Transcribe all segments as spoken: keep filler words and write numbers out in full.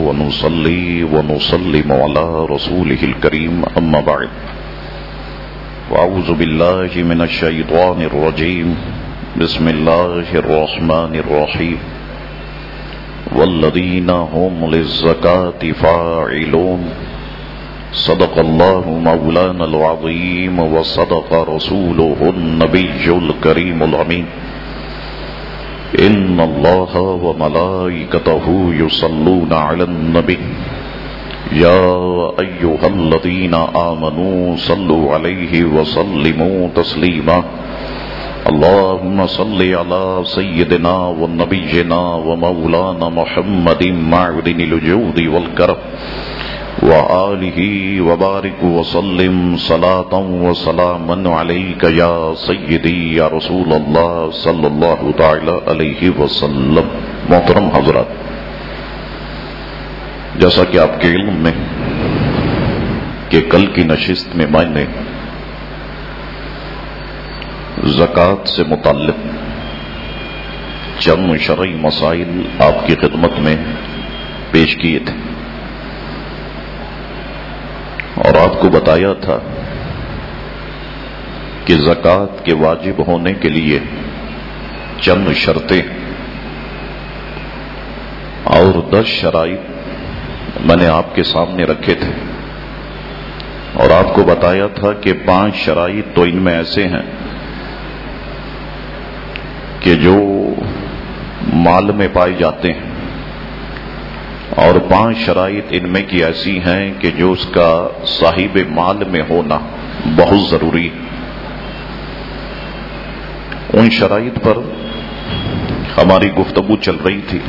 ونصلي ونسلم على رسوله الكريم أما بعد وأعوذ بالله من الشيطان الرجيم بسم الله الرحمن الرحيم والذين هم للزكاة فاعلون صدق الله مولانا العظيم وصدق رسوله النبي الكريم الأمين إن الله وملائكته يصلون على النبي يا أيها الذين آمنوا صلوا عليه وسلموا تسليما اللهم صل على سيدنا ونبينا ومولانا محمد معدن الجود والكرم وآله وبارك وسلم صلاة وسلاما عليك يا سيدي يا رسول الله صلی اللہ تعالی علیہ وسلم. محترم حضرات، جیسا کہ آپ کے علم میں کہ کل کی نشست میں میں نے زکوٰۃ سے متعلق چند شرعی مسائل آپ کی خدمت میں پیش کیے تھے اور آپ کو بتایا تھا کہ زکوٰۃ کے واجب ہونے کے لیے چند شرطیں اور دس شرائط میں نے آپ کے سامنے رکھے تھے اور آپ کو بتایا تھا کہ پانچ شرائط تو ان میں ایسے ہیں کہ جو مال میں پائے جاتے ہیں اور پانچ شرائط ان میں کی ایسی ہیں کہ جو اس کا صاحب مال میں ہونا بہت ضروری ہے. ان شرائط پر ہماری گفتگو چل رہی تھی.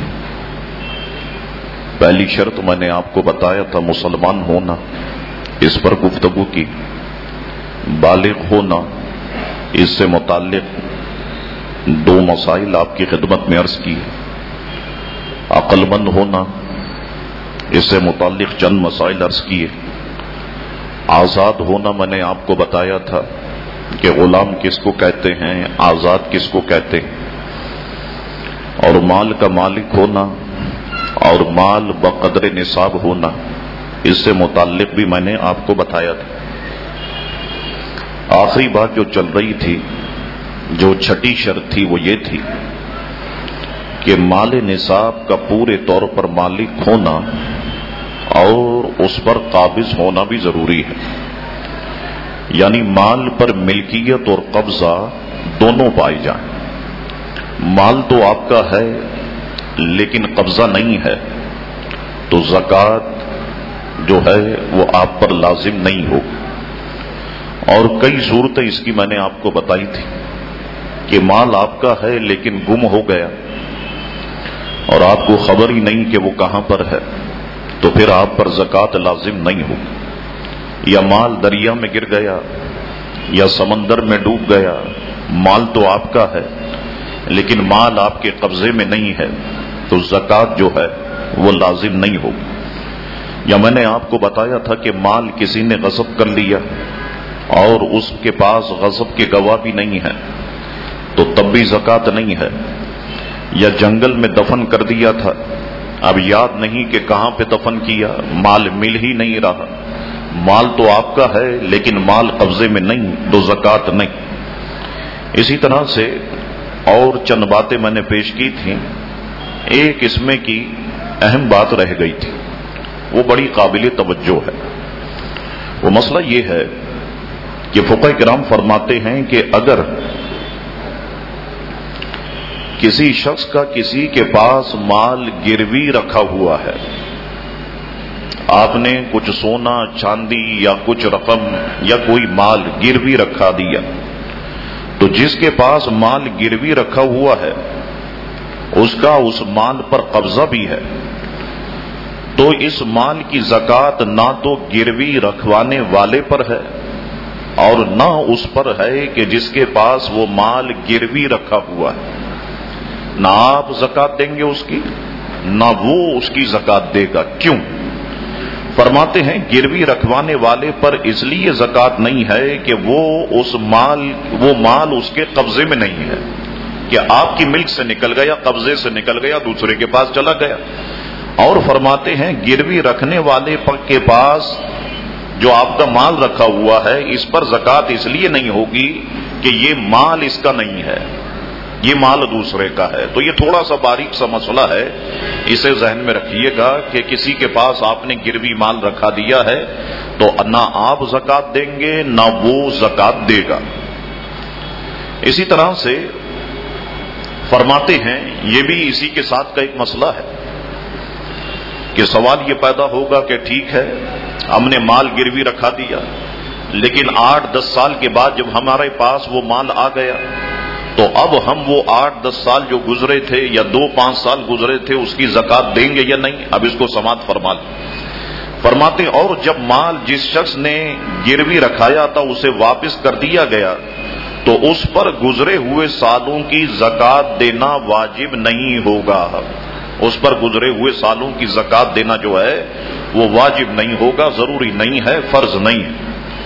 پہلی شرط میں نے آپ کو بتایا تھا مسلمان ہونا، اس پر گفتگو کی. بالغ ہونا، اس سے متعلق دو مسائل آپ کی خدمت میں عرض کی. عقل مند ہونا، اس سے متعلق چند مسائل عرض کیے. آزاد ہونا میں نے آپ کو بتایا تھا کہ غلام کس کو کہتے ہیں، آزاد کس کو کہتے ہیں. اور مال کا مالک ہونا اور مال بقدر نصاب ہونا، اس سے متعلق بھی میں نے آپ کو بتایا تھا. آخری بات جو چل رہی تھی، جو چھٹی شرط تھی، وہ یہ تھی کہ مال نصاب کا پورے طور پر مالک ہونا اور اس پر قابض ہونا بھی ضروری ہے. یعنی مال پر ملکیت اور قبضہ دونوں پائے جائیں. مال تو آپ کا ہے لیکن قبضہ نہیں ہے تو زکوٰۃ جو ہے وہ آپ پر لازم نہیں ہو. اور کئی صورتیں اس کی میں نے آپ کو بتائی تھی کہ مال آپ کا ہے لیکن گم ہو گیا اور آپ کو خبر ہی نہیں کہ وہ کہاں پر ہے، تو پھر آپ پر زکوٰۃ لازم نہیں ہو. یا مال دریا میں گر گیا یا سمندر میں ڈوب گیا، مال تو آپ کا ہے لیکن مال آپ کے قبضے میں نہیں ہے تو زکوٰۃ جو ہے وہ لازم نہیں ہو. یا میں نے آپ کو بتایا تھا کہ مال کسی نے غصب کر لیا اور اس کے پاس غصب کے گواہ بھی نہیں ہے تو تب بھی زکوٰۃ نہیں ہے. یا جنگل میں دفن کر دیا تھا، اب یاد نہیں کہ کہاں پہ دفن کیا، مال مل ہی نہیں رہا، مال تو آپ کا ہے لیکن مال قبضے میں نہیں تو زکوٰۃ نہیں. اسی طرح سے اور چند باتیں میں نے پیش کی تھیں. ایک اس میں کی اہم بات رہ گئی تھی، وہ بڑی قابل توجہ ہے. وہ مسئلہ یہ ہے کہ فقہ کرام فرماتے ہیں کہ اگر کسی شخص کا کسی کے پاس مال گروی رکھا ہوا ہے، آپ نے کچھ سونا چاندی یا کچھ رقم یا کوئی مال گروی رکھا دیا، تو جس کے پاس مال گروی رکھا ہوا ہے اس کا اس مال پر قبضہ بھی ہے، تو اس مال کی زکوٰۃ نہ تو گروی رکھوانے والے پر ہے اور نہ اس پر ہے کہ جس کے پاس وہ مال گروی رکھا ہوا ہے. نہ آپ زکوٰۃ دیں گے اس کی، نہ وہ اس کی زکوٰۃ دے گا. کیوں؟ فرماتے ہیں گروی رکھوانے والے پر اس لیے زکوٰۃ نہیں ہے کہ وہ اس مال وہ مال اس کے قبضے میں نہیں ہے، کہ آپ کی ملک سے نکل گیا، قبضے سے نکل گیا، دوسرے کے پاس چلا گیا. اور فرماتے ہیں گروی رکھنے والے کے پاس جو آپ کا مال رکھا ہوا ہے اس پر زکوٰۃ اس لیے نہیں ہوگی کہ یہ مال اس کا نہیں ہے، یہ مال دوسرے کا ہے۔ تو یہ تھوڑا سا باریک سا مسئلہ ہے، اسے ذہن میں رکھیے گا کہ کسی کے پاس آپ نے گروی مال رکھا دیا ہے تو نہ آپ زکوٰۃ دیں گے نہ وہ زکوٰۃ دے گا۔ اسی طرح سے فرماتے ہیں یہ بھی اسی کے ساتھ کا ایک مسئلہ ہے کہ سوال یہ پیدا ہوگا کہ ٹھیک ہے ہم نے مال گروی رکھا دیا، لیکن آٹھ دس سال کے بعد جب ہمارے پاس وہ مال آ گیا تو اب ہم وہ آٹھ دس سال جو گزرے تھے یا دو پانچ سال گزرے تھے اس کی زکوٰۃ دیں گے یا نہیں؟ اب اس کو سماعت فرما لیں۔ فرماتے اور جب مال جس شخص نے گروی رکھایا تھا اسے واپس کر دیا گیا تو اس پر گزرے ہوئے سالوں کی زکوٰۃ دینا واجب نہیں ہوگا، اس پر گزرے ہوئے سالوں کی زکوٰۃ دینا جو ہے وہ واجب نہیں ہوگا، ضروری نہیں ہے، فرض نہیں ہے۔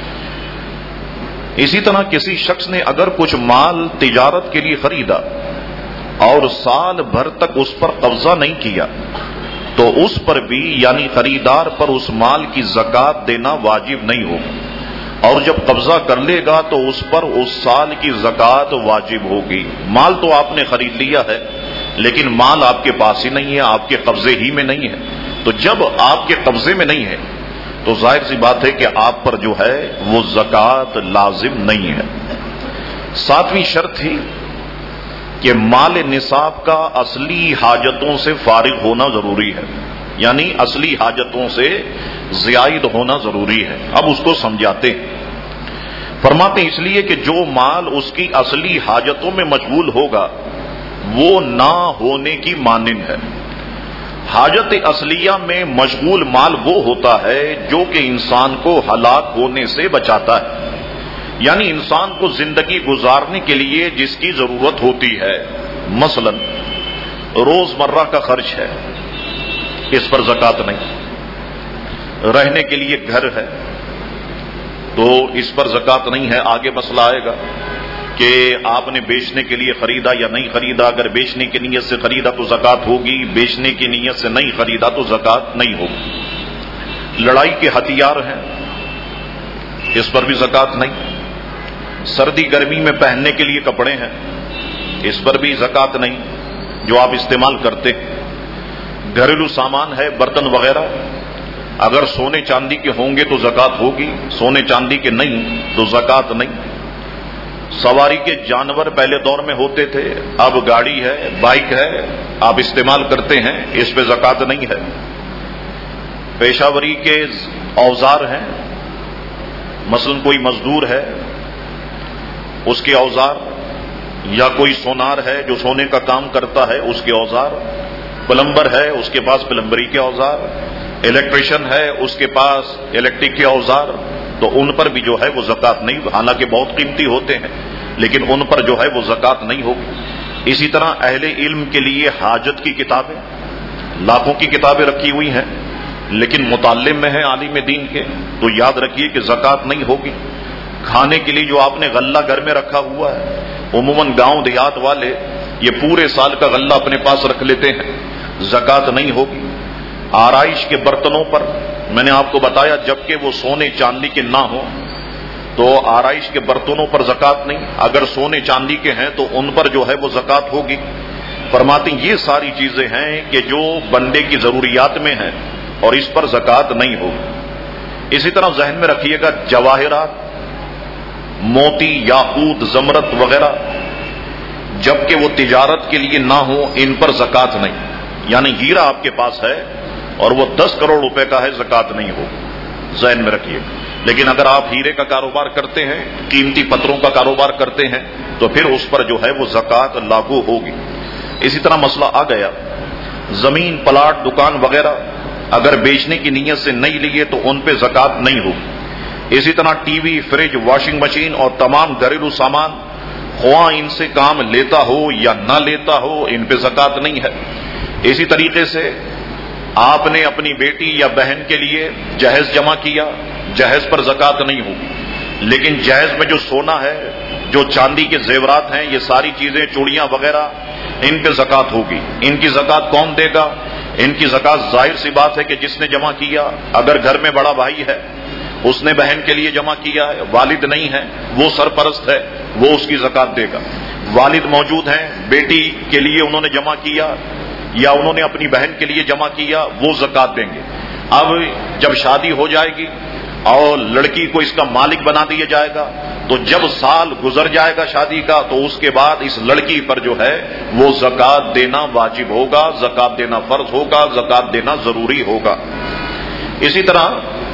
اسی طرح کسی شخص نے اگر کچھ مال تجارت کے لیے خریدا اور سال بھر تک اس پر قبضہ نہیں کیا تو اس پر بھی یعنی خریدار پر اس مال کی زکوٰۃ دینا واجب نہیں ہوگا، اور جب قبضہ کر لے گا تو اس پر اس سال کی زکوٰۃ واجب ہوگی۔ مال تو آپ نے خرید لیا ہے لیکن مال آپ کے پاس ہی نہیں ہے، آپ کے قبضے ہی میں نہیں ہے، تو جب آپ کے قبضے میں نہیں ہے تو ظاہر سی بات ہے کہ آپ پر جو ہے وہ زکوٰۃ لازم نہیں ہے۔ ساتویں شرط تھی کہ مال نصاب کا اصلی حاجتوں سے فارغ ہونا ضروری ہے، یعنی اصلی حاجتوں سے زائد ہونا ضروری ہے۔ اب اس کو سمجھاتے ہیں، فرماتے ہیں اس لیے کہ جو مال اس کی اصلی حاجتوں میں مشغول ہوگا وہ نہ ہونے کی مانند ہے۔ حاجت اصلیہ میں مشغول مال وہ ہوتا ہے جو کہ انسان کو ہلاک ہونے سے بچاتا ہے، یعنی انسان کو زندگی گزارنے کے لیے جس کی ضرورت ہوتی ہے، مثلا روزمرہ کا خرچ ہے اس پر زکوٰۃ نہیں، رہنے کے لیے گھر ہے تو اس پر زکوٰۃ نہیں ہے۔ آگے مسئلہ آئے گا کہ آپ نے بیچنے کے لیے خریدا یا نہیں خریدا، اگر بیچنے کی نیت سے خریدا تو زکوٰۃ ہوگی، بیچنے کی نیت سے نہیں خریدا تو زکوٰۃ نہیں ہوگی۔ لڑائی کے ہتھیار ہیں اس پر بھی زکوٰۃ نہیں، سردی گرمی میں پہننے کے لیے کپڑے ہیں اس پر بھی زکوٰۃ نہیں جو آپ استعمال کرتے، گھریلو سامان ہے برتن وغیرہ اگر سونے چاندی کے ہوں گے تو زکوٰۃ ہوگی، سونے چاندی کے نہیں تو زکوٰۃ نہیں۔ سواری کے جانور پہلے دور میں ہوتے تھے، اب گاڑی ہے، بائک ہے، آپ استعمال کرتے ہیں، اس پہ زکوٰۃ نہیں ہے۔ پیشہ وری کے اوزار ہیں، مثلا کوئی مزدور ہے اس کے اوزار، یا کوئی سونار ہے جو سونے کا کام کرتا ہے اس کے اوزار، پلمبر ہے اس کے پاس پلمبری کے اوزار، الیکٹریشین ہے اس کے پاس الیکٹرک کے اوزار، تو ان پر بھی جو ہے وہ زکوٰۃ نہیں، حالانکہ بہت قیمتی ہوتے ہیں لیکن ان پر جو ہے وہ زکوٰۃ نہیں ہوگی۔ اسی طرح اہل علم کے لیے حاجت کی کتابیں، لاکھوں کی کتابیں رکھی ہوئی ہیں لیکن متعلم میں ہیں عالم دین کے تو یاد رکھیے کہ زکوٰۃ نہیں ہوگی۔ کھانے کے لیے جو آپ نے غلہ گھر میں رکھا ہوا ہے، عموماً گاؤں دیہات والے یہ پورے سال کا غلہ اپنے پاس رکھ لیتے ہیں، زکوٰۃ نہیں ہوگی۔ آرائش کے برتنوں پر میں نے آپ کو بتایا جبکہ وہ سونے چاندی کے نہ ہوں تو آرائش کے برتنوں پر زکوٰۃ نہیں، اگر سونے چاندی کے ہیں تو ان پر جو ہے وہ زکوٰۃ ہوگی۔ فرماتے ہیں یہ ساری چیزیں ہیں کہ جو بندے کی ضروریات میں ہیں اور اس پر زکوٰۃ نہیں ہوگی۔ اسی طرح ذہن میں رکھیے گا جواہرات، موتی، یاقوت، زمرد وغیرہ جبکہ وہ تجارت کے لیے نہ ہوں ان پر زکوٰۃ نہیں، یعنی ہیرا آپ کے پاس ہے اور وہ دس کروڑ روپے کا ہے، زکوٰۃ نہیں ہوگی، ذہن میں رکھیے۔ لیکن اگر آپ ہیرے کا کاروبار کرتے ہیں، قیمتی پتھروں کا کاروبار کرتے ہیں تو پھر اس پر جو ہے وہ زکوٰۃ لاگو ہوگی۔ اسی طرح مسئلہ آ گیا زمین، پلاٹ، دکان وغیرہ اگر بیچنے کی نیت سے نہیں لیے تو ان پہ زکوٰۃ نہیں ہوگی۔ اسی طرح TV, fridge, washing machine اور تمام گھریلو سامان خواہ ان سے کام لیتا ہو یا نہ لیتا ہو ان پہ زکوٰۃ نہیں ہے۔ اسی طریقے سے آپ نے اپنی بیٹی یا بہن کے لیے جہیز جمع کیا، جہیز پر زکوٰۃ نہیں ہوگی، لیکن جہیز میں جو سونا ہے، جو چاندی کے زیورات ہیں، یہ ساری چیزیں، چوڑیاں وغیرہ، ان پہ زکوٰۃ ہوگی۔ ان کی زکوٰۃ کون دے گا؟ ان کی زکات ظاہر سی بات ہے کہ جس نے جمع کیا، اگر گھر میں بڑا بھائی ہے اس نے بہن کے لیے جمع کیا ہے، والد نہیں ہے وہ سرپرست ہے، وہ اس کی زکات دے گا۔ والد موجود ہیں، بیٹی کے لیے انہوں نے جمع کیا یا انہوں نے اپنی بہن کے لیے جمع کیا، وہ زکات دیں گے۔ اب جب شادی ہو جائے گی اور لڑکی کو اس کا مالک بنا دیا جائے گا، تو جب سال گزر جائے گا شادی کا تو اس کے بعد اس لڑکی پر جو ہے وہ زکات دینا واجب ہوگا، زکات دینا فرض ہوگا، زکات دینا ضروری ہوگا۔ اسی طرح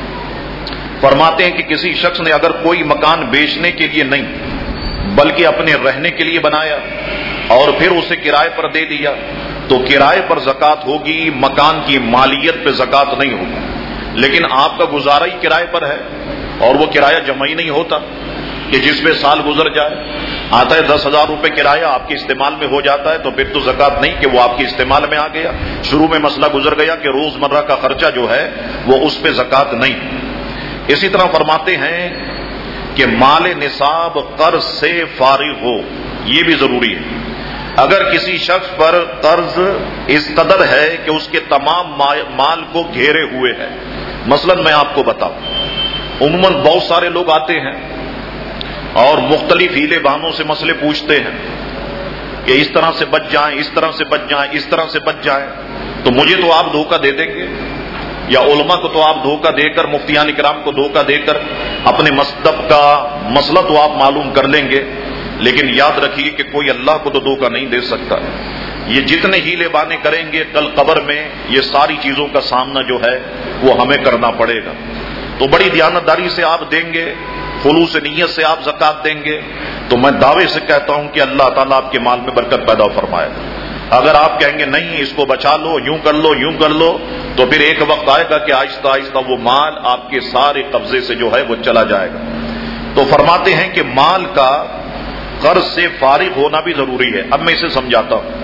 فرماتے ہیں کہ کسی شخص نے اگر کوئی مکان بیچنے کے لیے نہیں بلکہ اپنے رہنے کے لیے بنایا اور پھر اسے کرائے پر دے دیا تو کرائے پر زکات ہوگی، مکان کی مالیت پہ زکات نہیں ہوگی۔ لیکن آپ کا گزارا ہی کرائے پر ہے اور وہ کرایہ جمع ہی نہیں ہوتا کہ جس میں سال گزر جائے، آتا ہے دس ہزار روپے کرایہ آپ کے استعمال میں ہو جاتا ہے تو پھر تو زکات نہیں کہ وہ آپ کے استعمال میں آ گیا۔ شروع میں مسئلہ گزر گیا کہ روزمرہ کا خرچہ جو ہے وہ اس پہ زکات نہیں۔ اسی طرح فرماتے ہیں کہ مال نصاب قرض سے فارغ ہو، یہ بھی ضروری ہے۔ اگر کسی شخص پر قرض اس قدر ہے کہ اس کے تمام مال کو گھیرے ہوئے ہے، مثلا میں آپ کو بتاؤں، عموماً بہت سارے لوگ آتے ہیں اور مختلف ہیلے بہانوں سے مسئلے پوچھتے ہیں کہ اس طرح سے بچ جائیں، اس طرح سے بچ جائیں، اس طرح سے بچ جائیں، تو مجھے تو آپ دھوکہ دے دیں گے یا علماء کو تو آپ دھوکہ دے کر، مفتیان کرام کو دھوکہ دے کر اپنے مذہب کا مسئلہ تو آپ معلوم کر لیں گے، لیکن یاد رکھیے کہ کوئی اللہ کو تو دھوکہ نہیں دے سکتا۔ یہ جتنے ہیلے بانے کریں گے کل قبر میں یہ ساری چیزوں کا سامنا جو ہے وہ ہمیں کرنا پڑے گا۔ تو بڑی دیانتداری سے آپ دیں گے، خلوص نیت سے آپ زکات دیں گے، تو میں دعوے سے کہتا ہوں کہ اللہ تعالیٰ آپ کے مال میں برکت پیدا فرمائے گا۔ اگر آپ کہیں گے نہیں اس کو بچا لو، یوں کر لو یوں کر لو، تو پھر ایک وقت آئے گا کہ آہستہ آہستہ وہ مال آپ کے سارے قبضے سے جو ہے وہ چلا جائے گا۔ تو فرماتے ہیں کہ مال کا قرض سے فارغ ہونا بھی ضروری ہے۔ اب میں اسے سمجھاتا ہوں۔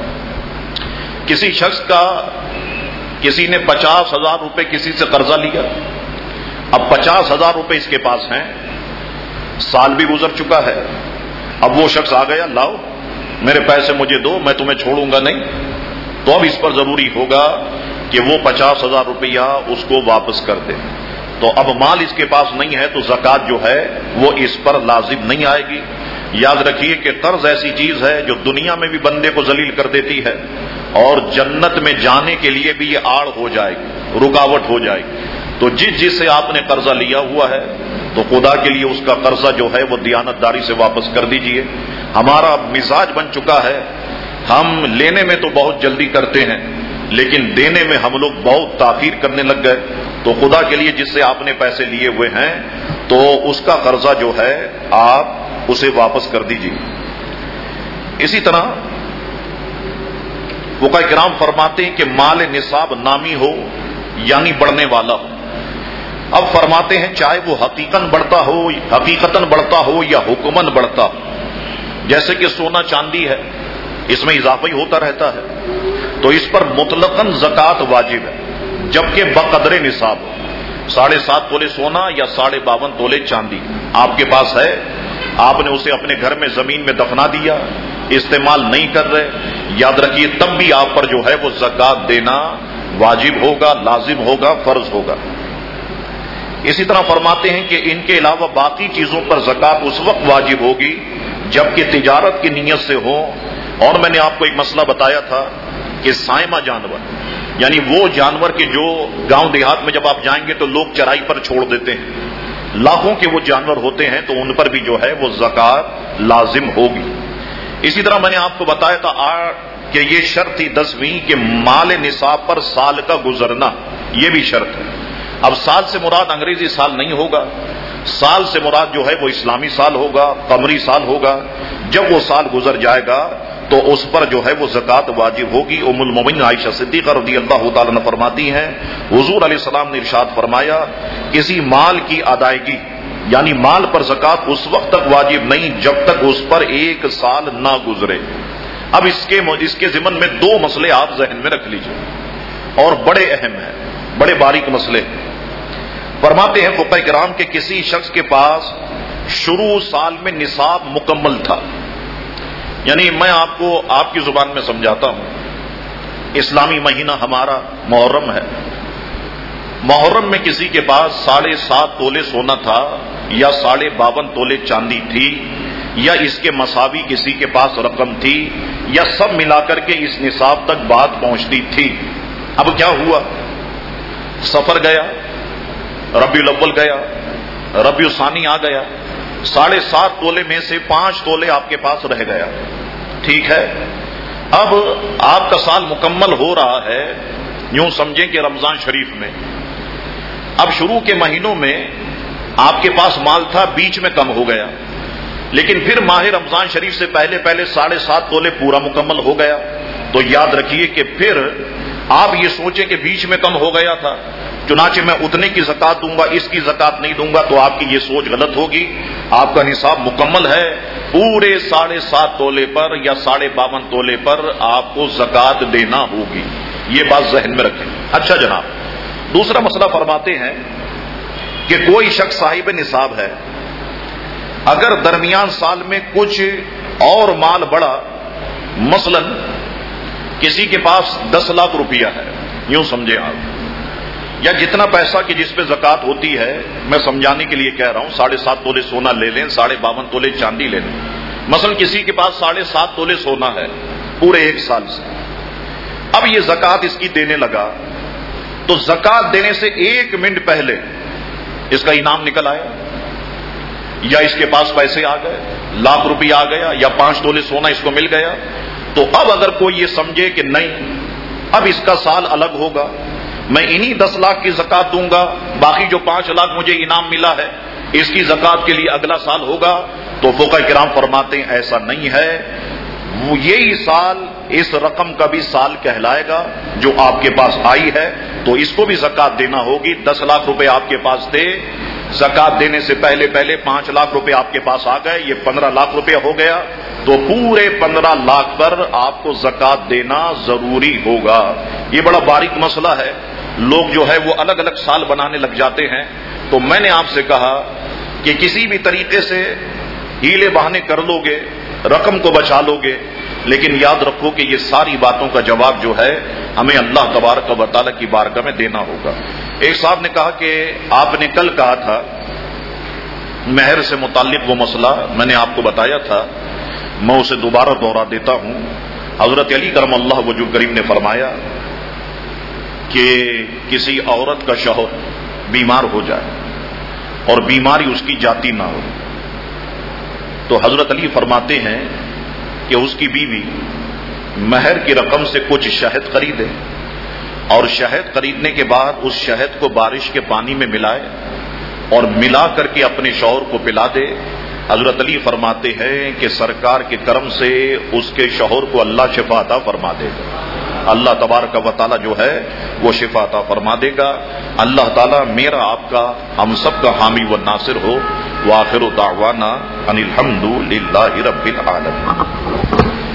کسی شخص کا کسی نے پچاس ہزار روپے کسی سے قرضہ لیا، اب پچاس ہزار روپے اس کے پاس ہیں، سال بھی گزر چکا ہے، اب وہ شخص آ گیا لاؤ میرے پیسے مجھے دو، میں تمہیں چھوڑوں گا نہیں، تو اب اس پر ضروری ہوگا کہ وہ پچاس ہزار روپیہ اس کو واپس کر دے۔ تو اب مال اس کے پاس نہیں ہے تو زکات جو ہے وہ اس پر لازم نہیں آئے گی۔ یاد رکھیے کہ قرض ایسی چیز ہے جو دنیا میں بھی بندے کو ذلیل کر دیتی ہے اور جنت میں جانے کے لیے بھی یہ آڑ ہو جائے گی، رکاوٹ ہو جائے گی۔ تو جس جس سے آپ نے قرضہ لیا ہوا ہے تو خدا کے لیے اس کا قرضہ جو ہے وہ دیانتداری سے واپس کر دیجئے۔ ہمارا مزاج بن چکا ہے، ہم لینے میں تو بہت جلدی کرتے ہیں لیکن دینے میں ہم لوگ بہت تاخیر کرنے لگ گئے۔ تو خدا کے لیے جس سے آپ نے پیسے لیے ہوئے ہیں تو اس کا قرضہ جو ہے آپ اسے واپس کر دیجئے۔ اسی طرح فقہاء کرام فرماتے ہیں کہ مال نصاب نامی ہو یعنی بڑھنے والا ہو۔ اب فرماتے ہیں چاہے وہ حقیقتاً بڑھتا ہو حقیقتاً بڑھتا ہو یا حکماً بڑھتا ہو، جیسے کہ سونا چاندی ہے اس میں اضافہ ہی ہوتا رہتا ہے تو اس پر مطلقاً زکات واجب ہے، جبکہ بقدر نصاب ہو، ساڑھے سات تولے سونا یا ساڑھے باون تولے چاندی آپ کے پاس ہے، آپ نے اسے اپنے گھر میں زمین میں دفنا دیا، استعمال نہیں کر رہے، یاد رکھیے تب بھی آپ پر جو ہے وہ زکات دینا واجب ہوگا، لازم ہوگا، فرض ہوگا۔ اسی طرح فرماتے ہیں کہ ان کے علاوہ باقی چیزوں پر زکات اس وقت واجب ہوگی جبکہ تجارت کی نیت سے ہو۔ اور میں نے آپ کو ایک مسئلہ بتایا تھا کہ سائمہ جانور یعنی وہ جانور کے جو گاؤں دیہات میں جب آپ جائیں گے تو لوگ چرائی پر چھوڑ دیتے ہیں، لاکھوں کے وہ جانور ہوتے ہیں تو ان پر بھی جو ہے وہ زکات لازم ہوگی۔ اسی طرح میں نے آپ کو بتایا تھا کہ یہ شرط تھی دسویں کہ مال نصاب پر سال کا گزرنا، یہ بھی شرط ہے۔ اب سال سے مراد انگریزی سال نہیں ہوگا، سال سے مراد جو ہے وہ اسلامی سال ہوگا، قمری سال ہوگا۔ جب وہ سال گزر جائے گا تو اس پر جو ہے وہ زکات واجب ہوگی۔ ام المومنین عائشہ صدیقہ رضی اللہ تعالیٰ عنہ فرماتی ہیں حضور علیہ السلام نے ارشاد فرمایا کسی مال کی ادائیگی یعنی مال پر زکات اس وقت تک واجب نہیں جب تک اس پر ایک سال نہ گزرے۔ اب اس کے اس کے ضمن میں دو مسئلے آپ ذہن میں رکھ لیجئے اور بڑے اہم ہیں، بڑے باریک مسئلے ہیں۔ فرماتے ہیں فقہاء کرام کہ کسی شخص کے پاس شروع سال میں نصاب مکمل تھا، یعنی میں آپ کو آپ کی زبان میں سمجھاتا ہوں، اسلامی مہینہ ہمارا محرم ہے. محرم میں کسی کے پاس ساڑھے سات تولے سونا تھا یا ساڑھے باون تولے چاندی تھی یا اس کے مساوی کسی کے پاس رقم تھی یا سب ملا کر کے اس نصاب تک بات پہنچتی تھی. اب کیا ہوا؟ سفر گیا، ربیع الاول گیا، ربیع الثانی آ گیا، ساڑھے سات تولے میں سے پانچ تولے آپ کے پاس رہ گیا. ٹھیک ہے، اب آپ کا سال مکمل ہو رہا ہے، یوں سمجھیں کہ رمضان شریف میں. اب شروع کے مہینوں میں آپ کے پاس مال تھا، بیچ میں کم ہو گیا، لیکن پھر ماہ رمضان شریف سے پہلے پہلے ساڑھے سات تولے پورا مکمل ہو گیا. تو یاد رکھیے کہ پھر آپ یہ سوچیں کہ بیچ میں کم ہو گیا تھا، چنانچہ میں اتنے کی زکات دوں گا، اس کی زکات نہیں دوں گا، تو آپ کی یہ سوچ غلط ہوگی. آپ کا نصاب مکمل ہے، پورے ساڑھے سات تولے پر یا ساڑھے باون تولے پر آپ کو زکات دینا ہوگی. یہ بات ذہن میں رکھیں. اچھا جناب، دوسرا مسئلہ فرماتے ہیں کہ کوئی شخص صاحب نصاب ہے، اگر درمیان سال میں کچھ اور مال بڑھا، مثلا کسی کے پاس دس لاکھ روپیہ ہے، یوں سمجھے آپ، یا جتنا پیسہ کہ جس پہ زکات ہوتی ہے، میں سمجھانے کے لیے کہہ رہا ہوں، ساڑھے سات تولے سونا لے لیں، ساڑھے باون تولے چاندی لے لیں. مثلا کسی کے پاس ساڑھے سات تولے سونا ہے پورے ایک سال سے، اب یہ زکات اس کی دینے لگا، تو زکات دینے سے ایک منٹ پہلے اس کا انعام نکل آیا، یا اس کے پاس پیسے آ گئے، لاکھ روپیہ آ گیا، یا پانچ تولے سونا اس کو مل گیا. تو اب اگر کوئی یہ سمجھے کہ نہیں، اب اس کا سال الگ ہوگا، میں انہی دس لاکھ کی زکات دوں گا، باقی جو پانچ لاکھ مجھے انعام ملا ہے اس کی زکات کے لیے اگلا سال ہوگا، تو فقہاء کرام فرماتے ہیں ایسا نہیں ہے. وہ یہی سال اس رقم کا بھی سال کہلائے گا جو آپ کے پاس آئی ہے، تو اس کو بھی زکات دینا ہوگی. دس لاکھ روپے آپ کے پاس تھے، زکات دینے سے پہلے پہلے پانچ لاکھ روپے آپ کے پاس آ گئے، یہ پندرہ لاکھ روپے ہو گیا، تو پورے پندرہ لاکھ پر آپ کو زکات دینا ضروری ہوگا. یہ بڑا باریک مسئلہ ہے، لوگ جو ہے وہ الگ الگ سال بنانے لگ جاتے ہیں. تو میں نے آپ سے کہا کہ کسی بھی طریقے سے ہیلے بہانے کر لو گے، رقم کو بچا لو گے، لیکن یاد رکھو کہ یہ ساری باتوں کا جواب جو ہے ہمیں اللہ تبارک و تعالیٰ کی بارگاہ میں دینا ہوگا. ایک صاحب نے کہا کہ آپ نے کل کہا تھا مہر سے متعلق وہ مسئلہ میں نے آپ کو بتایا تھا، میں اسے دوبارہ دوہرا دیتا ہوں. حضرت علی کرم اللہ وجہ کریم نے فرمایا کہ کسی عورت کا شوہر بیمار ہو جائے اور بیماری اس کی جاتی نہ ہو، تو حضرت علی فرماتے ہیں کہ اس کی بیوی مہر کی رقم سے کچھ شہد خریدے اور شہد خریدنے کے بعد اس شہد کو بارش کے پانی میں ملائے اور ملا کر کے اپنے شوہر کو پلا دے. حضرت علی فرماتے ہیں کہ سرکار کے کرم سے اس کے شوہر کو اللہ شفا عطا فرما دے گا. اللہ تبارک و تعالیٰ جو ہے وہ شفا عطا فرما دے گا. اللہ تعالیٰ میرا آپ کا ہم سب کا حامی و ناصر ہو. وآخر دعوانا ان الحمد للہ رب العالمین.